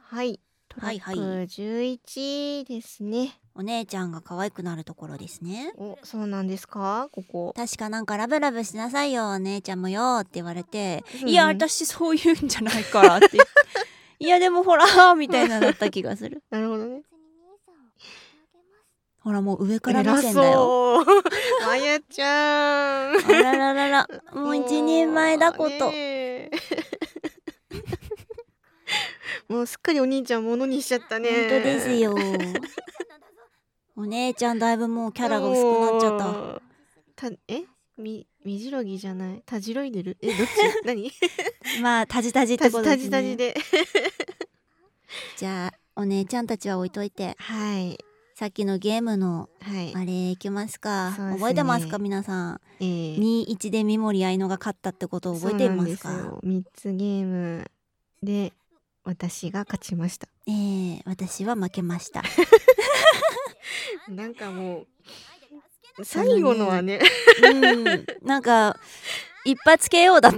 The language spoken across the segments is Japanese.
はい、トラック11ですね。 お姉ちゃんが可愛くなるところですね。 お、そうなんですか、ここ。 確かなんかラブラブしなさいよお姉ちゃんもよって言われて、 うんうん、 いや私そういうんじゃないからっていやでもほらみたいなだった気がする。 なるほどね。 ほらもう上から目線だよ。 まやちゃん。 あらららら、もう一人前だこと。 もうすっかりお兄ちゃんものにしちゃったね。 本当ですよ。お姉ちゃんだいぶもうキャラが薄くなっちゃった。 みじろぎじゃない、たじろいでる。どっち？何？ まあタジタジってことですね。 タジタジで。 じゃあお姉ちゃんたちは置いといて、 はい。 さっきのゲームの、あれいきますか。覚えてますか皆さん。2-1で三森愛乃が勝ったってことを覚えていますか。 3つゲームで私が勝ちました。 私は負けましたなんかもう最後のはね、 なんか一発 KO だった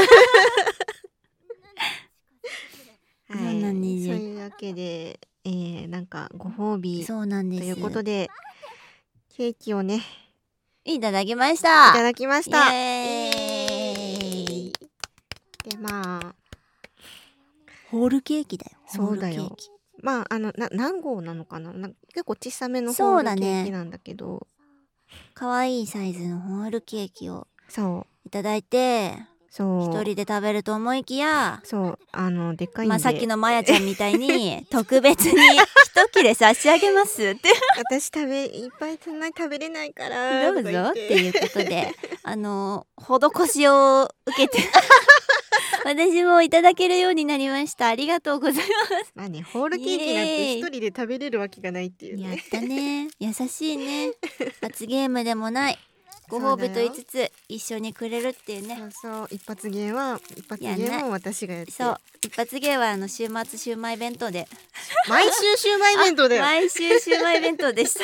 そういうわけで、なんかご褒美ということでケーキをねいただきました。 いただきました。 イエーイ。 でまあホールケーキだよ。 そうだよ。まあ何号なのかな、結構小さめのホールケーキなんだけど、 可愛いサイズのホールケーキをそういただいて、 そう一人で食べると思いきや、 そうでかいんで、 まあさっきのまやちゃんみたいに特別に一切れ差し上げますって私いっぱいそんなに食べれないからどうぞっていうことで施しを受けて私もいただけるようになりました。ありがとうございます。 まあね、ホールケーキなんて一人で食べれるわけがないっていうね。 やったね、優しいね。罰ゲームでもないご褒美と言いつつ一緒にくれるっていうね。 そう一発ゲームを私がやって、 そう一発ゲームは週末シウマイ弁当で毎週シウマイ弁当だよ毎週シウマイ弁当でした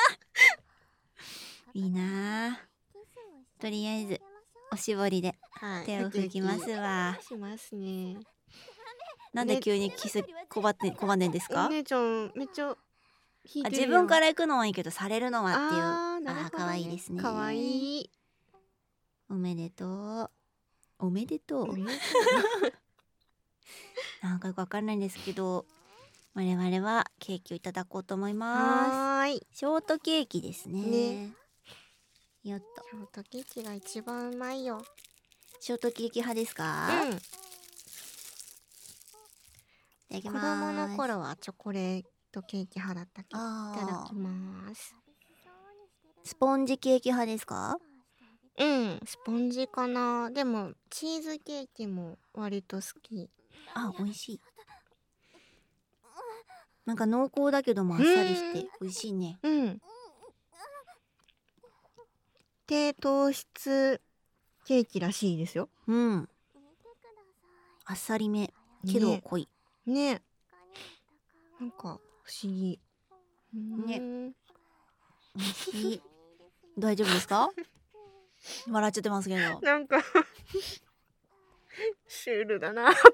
いいな。とりあえずおしぼりで手を拭きますわ。 しますね。 なんで急にキス拒んでんですか。 お姉ちゃんめっちゃ引いてるよ。 自分から行くのはいいけどされるのはっていう。可愛いですね。 可愛い。 おめでとう。おめでとう。なんかよくわかんないんですけど、我々はケーキをいただこうと思います。ショートケーキですね。よっと。 ショートケーキが一番うまいよ。 ショートケーキ派ですか。いただきます。 子供の頃はチョコレートケーキ派だったけど、いただきます。 スポンジケーキ派ですか。 スポンジかな。でもチーズケーキも割と好き。 美味しい。なんか濃厚だけどもあっさりして美味しいね。 低糖質ケーキらしいですよ。 あっさりめけど濃いね。なんか不思議ね。美味しい。大丈夫ですか。笑っちゃってますけど。 なんかシュールだなと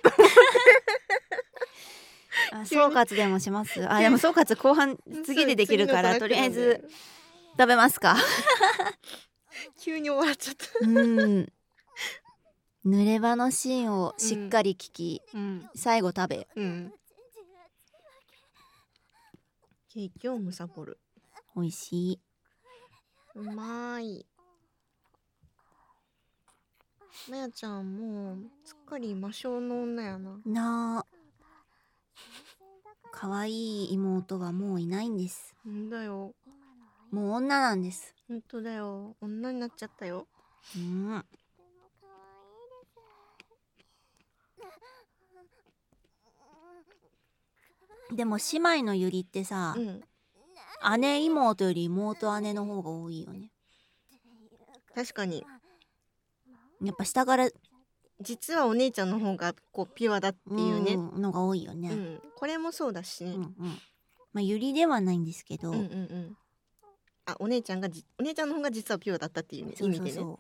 総括でもします。でも総括後半次でできるからとりあえず食べますか。 急に終わっちゃった。 濡れ場のシーンをしっかり聞き、最後食べ、 ケーキをむさぼる。 美味しい。 うまい。まやちゃんもうすっかり魔性の女やな。 可愛い妹はもういないんです。 んだよ。 もう女なんです。 本当だよ。女になっちゃったよ。 でも姉妹のゆりってさ、姉妹より妹姉の方が多いよね。 確かに。やっぱ下から実はお姉ちゃんの方がこうピュアだっていうね、 のが多いよね。 これもそうだしね。 まあゆりではないんですけど、 お姉ちゃんの方が実はピュアだったっていう意味でね。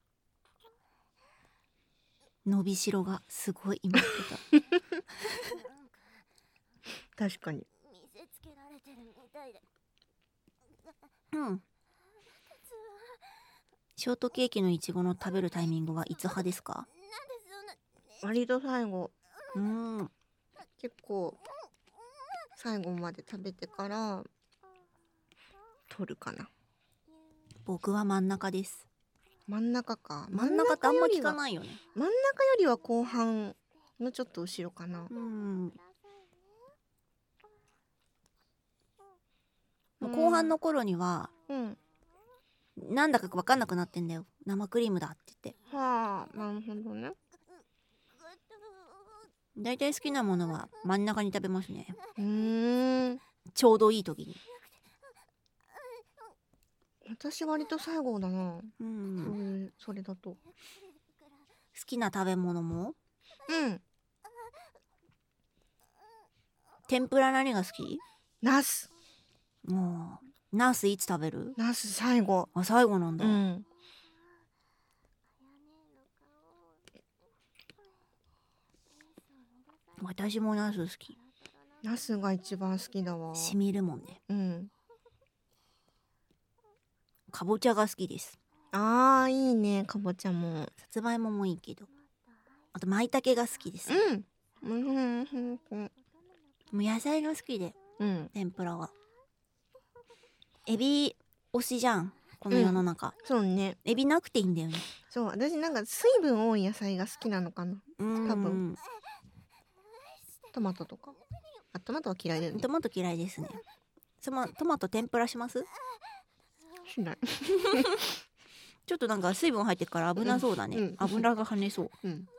伸びしろがすごい今ってた確かに。 ショートケーキのいちごの食べるタイミングはいつ派ですか？ 割と最後。結構最後まで食べてから取るかな。 僕は真ん中です。 真ん中か。 真ん中ってあんま聞かないよね。 真ん中よりは後半のちょっと後ろかな。 もう後半の頃には、なんだか分かんなくなってんだよ。生クリームだって言って。 はあ、なるほどね。 だいたい好きなものは真ん中に食べますね。 ちょうどいい時に。 私割と最後だな。それだと。好きな食べ物も？天ぷら何が好き？ ナス。 もうナスいつ食べる？ ナス最後。 あ、最後なんだ。私もナス好き。 ナスが一番好きだわ。 しみるもんね。かぼちゃが好きです。 あー、いいね、かぼちゃも。 さつまいももいいけど、あと舞茸が好きです。もう野菜が好きで、天ぷらは。エビ推しじゃん、この世の中。 そうね。 エビなくていいんだよね。 そう、私なんか水分多い野菜が好きなのかな。多分。トマトとか。あ、トマトは嫌いだよね。 トマト嫌いですね。トマト天ぷらします？ しない。 ちょっとなんか水分入ってるから危なそうだね。油が跳ねそう。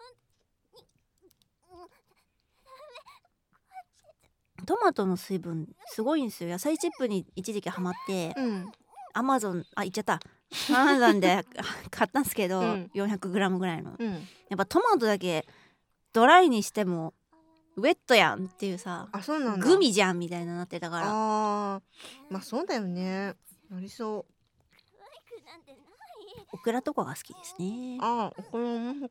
トマトの水分すごいんですよ。野菜チップに一時期ハマって、アマゾン言っちゃった。アマゾンで買ったんですけど、400g ぐらいの。やっぱトマトだけドライにしてもウェットやんっていうさ、グミじゃんみたいななってたから。 まあそうだよね。なりそう。 オクラとかが好きですね。 オクラも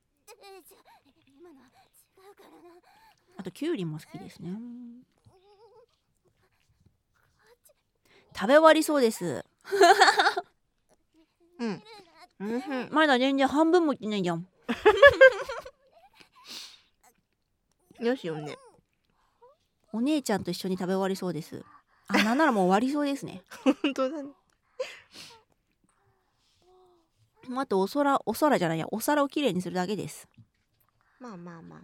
あとキュウリも好きですね。食べ終わりそうです。まだ全然半分もいってないじゃん。 よしよね。 お姉ちゃんと一緒に食べ終わりそうです。なんならもう終わりそうですね。 本当だね。 あとお皿じゃないや、お皿をきれいにするだけです。 まあ。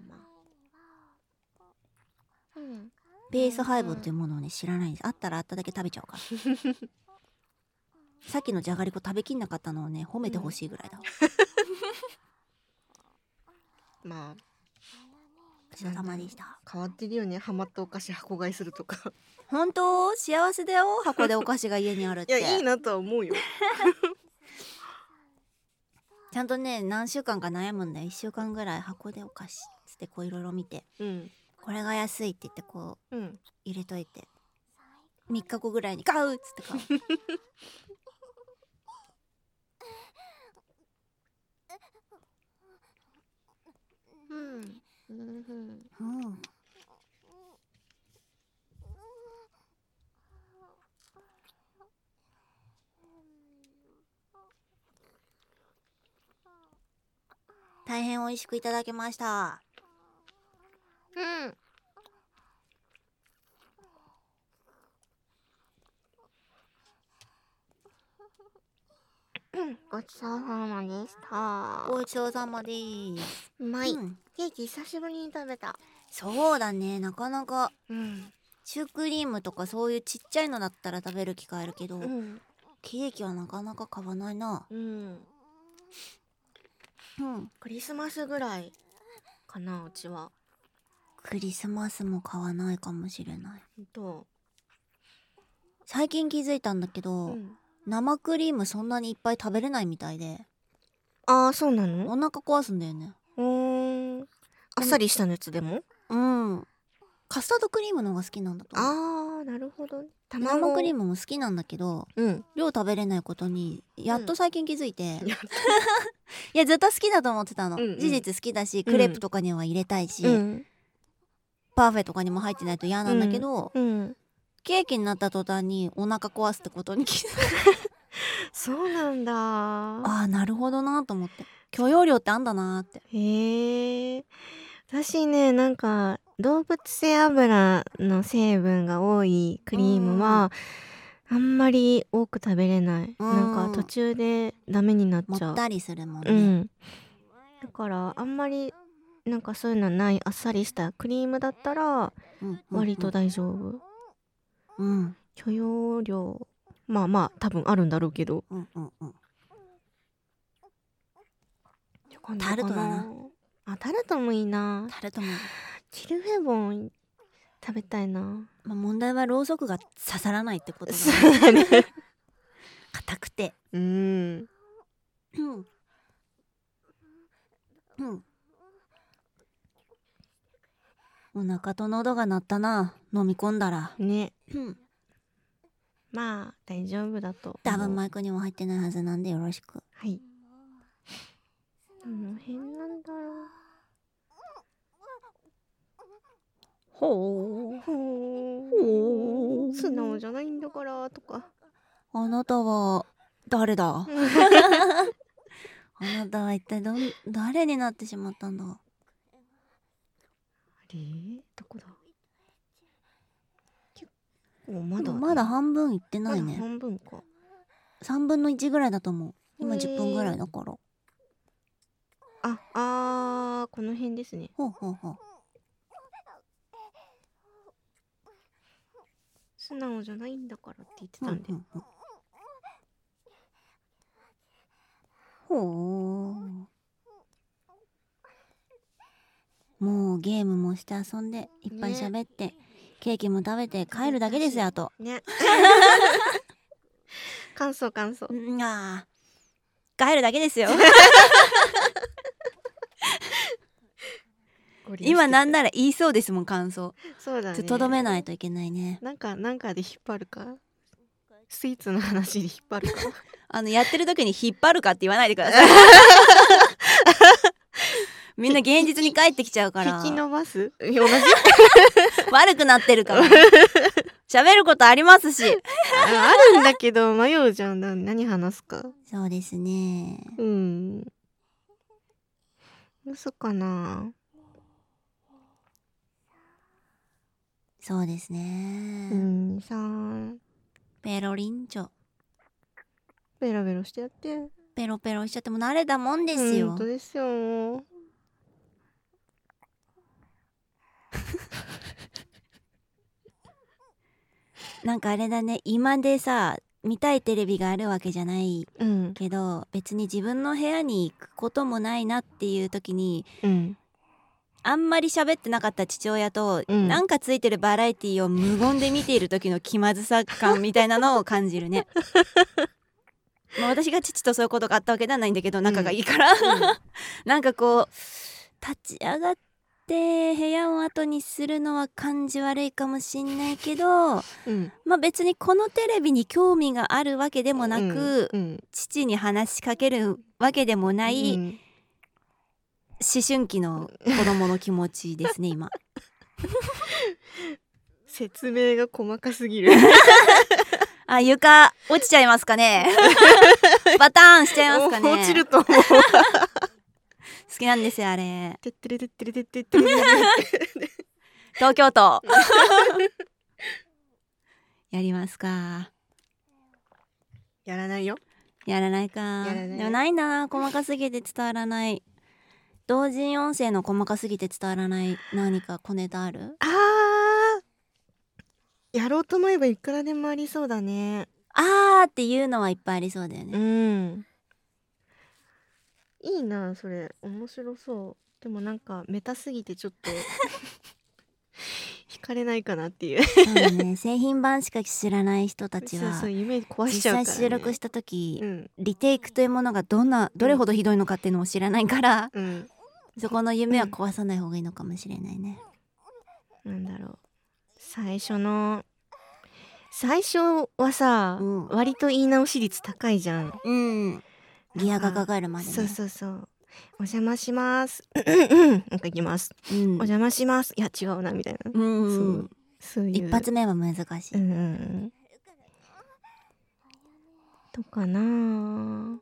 ペース配分というものをね知らないんです。あったらあっただけ食べちゃうからさっきのじゃがりこ食べきんなかったのをね褒めてほしいぐらいだわ。 まあごちそうさまでした。 変わってるよね、ハマったお菓子箱買いするとか。 本当幸せだよ、箱でお菓子が家にあるって。 いや、いいなとは思うよ。 ちゃんとね何週間か悩むんだよ。1週間ぐらい箱でお菓子つってこういろいろ見て、これが安いって言ってこう、入れといて3日後ぐらいに買うっつって買う。大変美味しくいただきました。 ごちそうさまでした。 ごちそうさまです。 うまい。ケーキ久しぶりに食べた。 そうだね、なかなか、シュークリームとかそういうちっちゃいのだったら食べる機会あるけど、ケーキはなかなか買わないな。 クリスマスぐらいかな、うちは。 クリスマスも買わないかもしれない。最近気づいたんだけど、生クリームそんなにいっぱい食べれないみたいで。 そうなの？ お腹壊すんだよね。 あっさりしたやつでも？ カスタードクリームの方が好きなんだと思う。 なるほど。 生クリームも好きなんだけど、量食べれないことにやっと最近気づいて、いやずっと好きだと思ってたの。事実好きだし、クレープとかには入れたいし、 パフェとかにも入ってないと嫌なんだけど、 うん、 ケーキになった途端にお腹壊すってことに気づいた。 そうなんだ。 ああなるほどなと思って、許容量ってあんだなって。 へえ。私ね、なんか動物性油の成分が多いクリームはあんまり多く食べれない。なんか途中でダメになっちゃう。 もったりするもんね。 うん。だからあんまりなんかそういうのないあっさりしたクリームだったら割と大丈夫。 うん。 許容量まあまあ多分あるんだろうけど。 タルトだな。 あ、タルトもいいな。 タルトもいい。 チルフェボン食べたいな。 まあ問題はろうそくが刺さらないってことだね。硬くて。うんお腹と喉が鳴ったな、飲み込んだらね。まあ大丈夫だと。 多分マイクにも入ってないはずなんでよろしく。 はい。どの辺なんだろう。 ほう素直じゃないんだからとか。 あなたは誰だ？あなたは一体誰になってしまったんだ？あれどこだ？結構まだ半分いってないね。 まだ半分か。 3分の1ぐらいだと思う。今10分ぐらいだから。 この辺ですね。素直じゃないんだからって言ってたんで。 もうゲームもして遊んでいっぱい喋って、ね、ケーキも食べて帰るだけですよあと。 ね。感想。帰るだけですよ。今なんなら言いそうですもん感想。 そうだね。 とどめないといけないね。 なんかで引っ張るか。スイーツの話で引っ張るか。 やってる時に引っ張るかって言わないでください。みんな現実に帰ってきちゃうから。 引き伸ばす？同じ？ 悪くなってるから。喋ることありますし。 あるんだけど迷うじゃん。何話すか。 そうですね。 嘘かな。 そうですね。ペロリンチョ。 ペロペロしてやって。 ペロペロしちゃっても慣れたもんですよ。 本当ですよ。 なんかあれだね、今でさ見たいテレビがあるわけじゃないけど、別に自分の部屋に行くこともないなっていう時に、あんまり喋ってなかった父親と、なんかついてるバラエティを無言で見ている時の気まずさ感みたいなのを感じるね。まあ私が父とそういうことがあったわけではないんだけど、仲がいいから、なんかこう立ち上がって部屋を後にするのは感じ悪いかもしんないけど、まあ別にこのテレビに興味があるわけでもなく、父に話しかけるわけでもない、思春期の子供の気持ちですね今。 説明が細かすぎる。 あ、床落ちちゃいますかね。バターンしちゃいますかね。 落ちると思う。好きなんですよあれ。 てってれてってれてってれ東京都。やりますか。 やらないよ。 やらないか。でもないな、細かすぎて伝わらない。同人音声の細かすぎて伝わらない何か小ネタある？ やろうと思えばいくらでもありそうだね。 っていうのはいっぱいありそうだよね。 いいなそれ、面白そう。でもなんかメタすぎてちょっと惹かれないかなっていう。 そうね、製品版しか知らない人たちは夢壊しちゃうからね。 実際収録した時、リテイクというものがどれほどひどいのかっていうのを知らないから、そこの夢は壊さない方がいいのかもしれないね。 なんだろう、最初はさ、割と言い直し率高いじゃん。 ギアがかかるまでね。 そうお邪魔しますなんかいきます、 うん、 お邪魔します、いや違うなみたいな、そういう一発目は難しい、 とかな。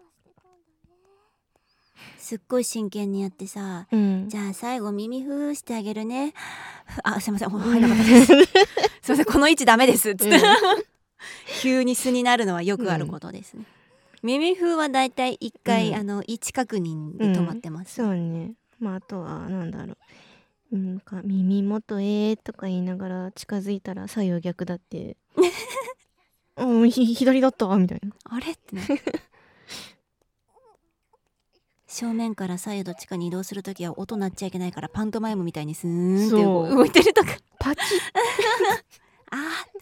すっごい真剣にやってさ、じゃあ最後耳ふーしてあげるね、あ、すいません、入らなかったですすいません、この位置ダメですっつって、急に素になるのはよくあることですね、耳ふーはだいたい1回、位置確認で止まってます、 そうね。まああとはなんだろう、耳元とか言いながら近づいたら左右逆だって左だったみたいな、 あれってね正面から左右どっちかに移動するときは音鳴っちゃいけないからパントマイムみたいにスーンって動いてるとかパチッあ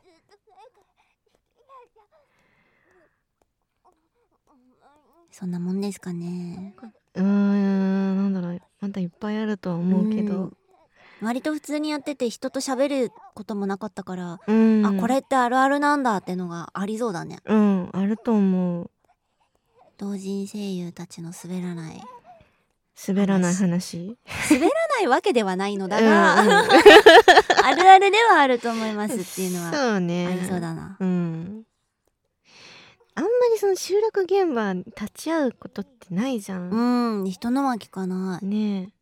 そんなもんですかね。 なんだろう、まだいっぱいあるとは思うけど、 割と普通にやってて人と喋ることもなかったから、あ、これってあるあるなんだってのがありそうだね。 あると思う。 同人声優たちの滑らない話滑らないわけではないのだが、あるあるではあると思いますっていうのはそうね、 ありそうだな。 あんまりその集落現場に立ち会うことってないじゃん。 人のは聞かないね。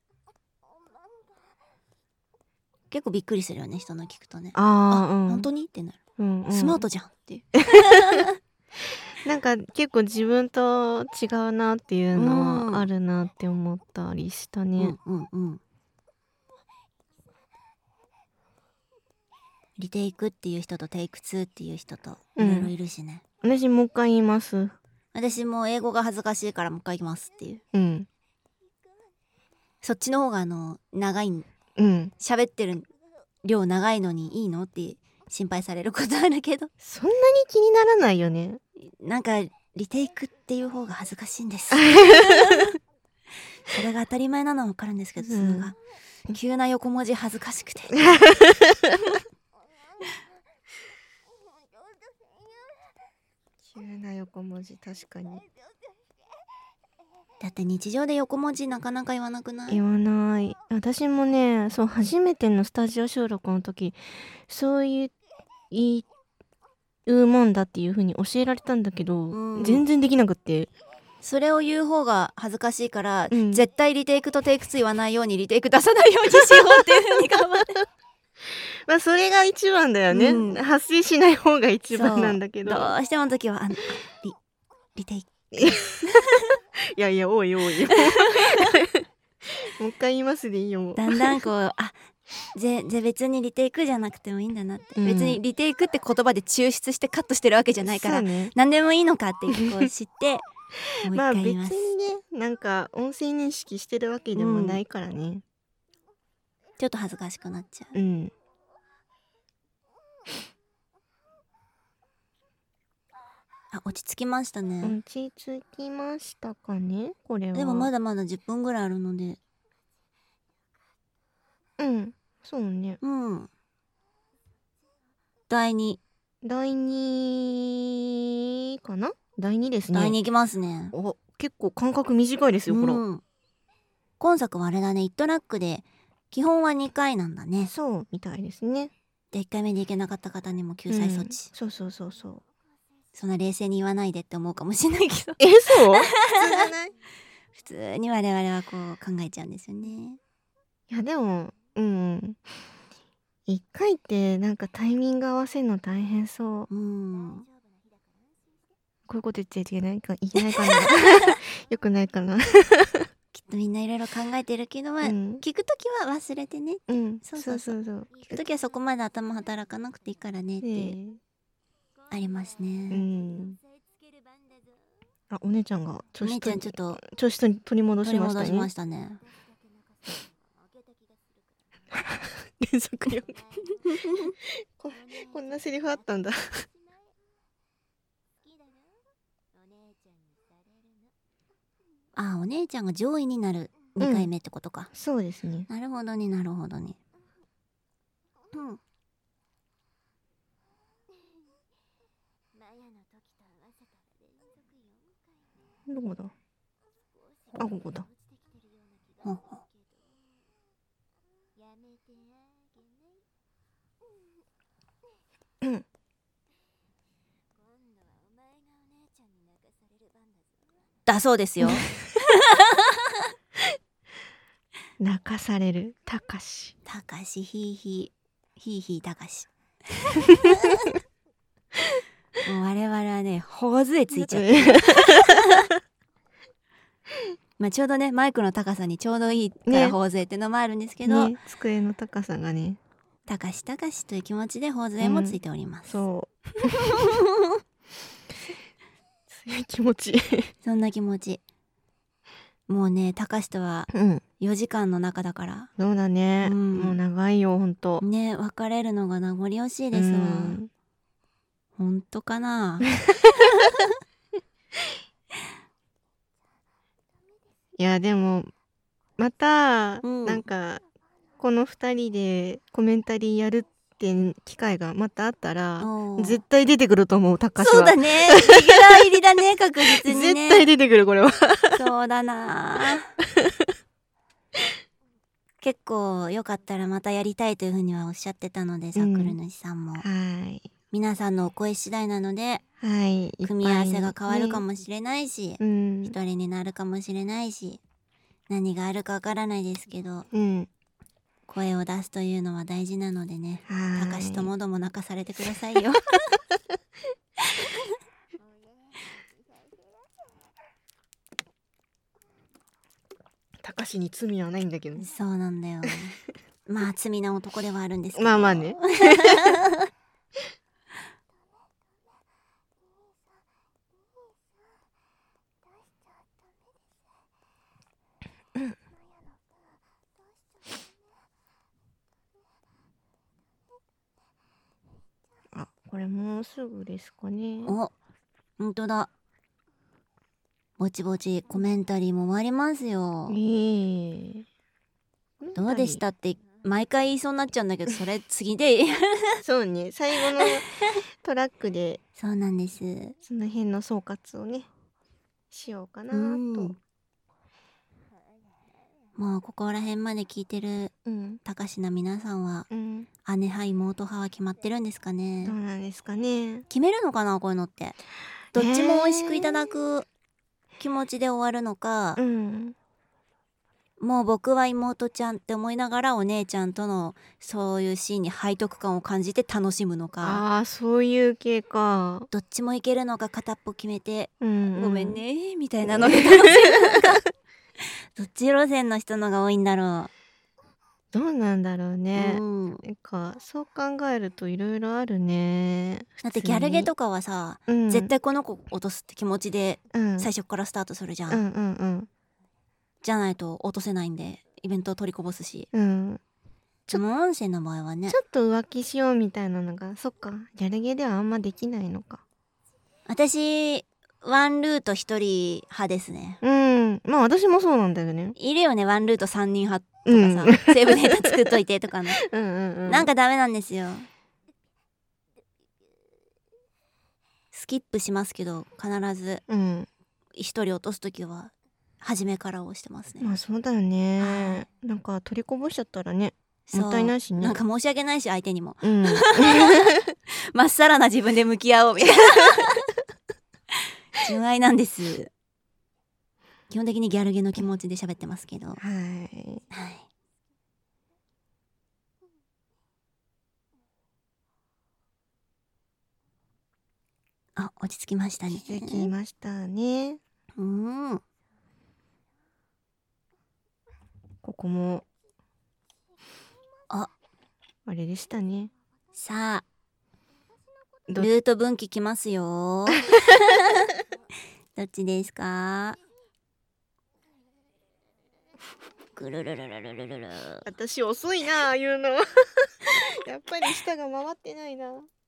結構びっくりするよね、人の聞くとね。本当にってなる、スマートじゃんっていうなんか結構自分と違うなっていうのはあるなって思ったりしたね。 リテイクっていう人とテイク2っていう人といろいろいるしね、 私もう一回言います。 私も英語が恥ずかしいからもう一回言いますっていう、そっちの方が長い、喋ってる量長いのにいいのって心配されることあるけど、 そんなに気にならないよね。 なんかリテイクっていう方が恥ずかしいんですそれが当たり前なのは分かるんですけど、それが急な横文字恥ずかしくて急な横文字確かに。 だって日常で横文字なかなか言わなくない？ 言わない。私もね、そう初めてのスタジオ収録の時そういうもんだっていう風に教えられたんだけど、全然できなくって、 それを言う方が恥ずかしいから、絶対リテイクとテイク2言わないようにリテイク出さないようにしようっていう風に頑張ってまあそれが一番だよね、発生しない方が一番なんだけど、 どうしてもの時はリテイクいやいや多いもう一回言いますでいいよ。 だんだんこう別にリテイクじゃなくてもいいんだなって、別にリテイクって言葉で抽出してカットしてるわけじゃないから、何でもいいのかってこう知ってもう一回言います。 まあ別にね、なんか音声認識してるわけでもないからね、 ちょっと恥ずかしくなっちゃう。落ち着きましたね。 落ち着きましたかね、これは。 でもまだまだ10分ぐらいあるので、 そうね。 第2 かな。第2ですね。 第2いきますね。 結構間隔短いですよ、ほら。 今作はあれだね、1トラックで基本は2回なんだね。 そうみたいですね。 で1回目でいけなかった方にも救済措置、 そうそんな冷静に言わないでって思うかもしれないけどそう普通じゃない普通に我々はこう考えちゃうんですよね。 いやでも1回ってなんかタイミング合わせるの大変そう。こういうこと言っちゃいけないかなよくないかなきっとみんないろいろ考えてるけど、聞くときは忘れてね。そう聞くときはそこまで頭働かなくていいからねってありますね。 お姉ちゃんがちょっと調子取り戻しましたね連続よこんなセリフあったんだお姉ちゃんが上位になる2回目ってことか。 そうですね。 なるほどね。 どこだ。 あ、ここだ。 ほうほう。だそうですよ。 泣かされるたかし。 たかしひいひいひいひいたかし。もう我々はね、頬杖ついちゃってる。まあちょうどね、マイクの高さにちょうどいいから頬杖ってのもあるんですけど、 机の高さがね、 たかしたかしという気持ちで頬杖もついております。 そうそういう気持ち。 そんな気持ち。もうね、たかしとは4時間の中だから。 そうだね、もう長いよほんとね。別れるのが名残惜しいですわ。ほんとかな。 いやでもまた、なんかこの2人でコメンタリーやるって機会がまたあったら絶対出てくると思う、たかしは。 そうだね、レギュラー入りだね、確実にね。 絶対出てくるこれは。 そうだな。結構よかったらまたやりたいというふうにはおっしゃってたので、ザクル主さんも、はい、皆さんのお声次第なので、はい、組み合わせが変わるかもしれないし、一人になるかもしれないし、何があるかわからないですけど、声を出すというのは大事なのでね、たかしともども泣かされてくださいよ。 たかしに罪はないんだけど。 そうなんだよ。まあ罪な男ではあるんですけど。 まあまあね。あ、これもうすぐですかね。 お、本当だ。ぼちぼちコメンタリーも終わりますよ。どうでしたって毎回言いそうになっちゃうんだけど、それ次でそうね、最後のトラックでそうなんです。 その辺の総括をねしようかなと。 もうここら辺まで聞いてるたかしな皆さんは、姉派妹派は決まってるんですかね。 どうなんですかね。 決めるのかな、こういうのって。どっちも美味しくいただく気持ちで終わるのか、もう僕は妹ちゃんって思いながらお姉ちゃんとのそういうシーンに背徳感を感じて楽しむのか。 ああ、そういう系か。 どっちもいけるのか片っぽ決めて、ごめんねみたいなので楽しむのか。どっち路線の人のが多いんだろう。 どうなんだろうね。なんかそう考えるといろいろあるね。 だってギャルゲとかはさ、絶対この子落とすって気持ちで最初からスタートするじゃん。じゃないと落とせないんでイベントを取りこぼすし。でも音声の場合はね、 ちょっと浮気しようみたいなのが、そっか、ギャルゲではあんまできないのか。 私ワンルート一人派ですね。 まあ私もそうなんだよね。 いるよね、ワンルート3人派とかさ、セーブデータ作っといてとかの。なんかダメなんですよ。スキップしますけど必ず一人落とすときは初めから押してますね。 まあそうだよね。なんか取りこぼしちゃったらね、もったいないしね。 なんか申し訳ないし相手にも。まっさらな自分で向き合おうみたいな。純愛なんです。基本的にギャルゲの気持ちで喋ってますけど。はい。あ、落ち着きましたね。 落ち着きましたね。ここもあれでしたね。 さあルート分岐きますよ。どっちですか。ぐるるるるるるるる。 私遅いな、言うの。やっぱり舌が回ってないな。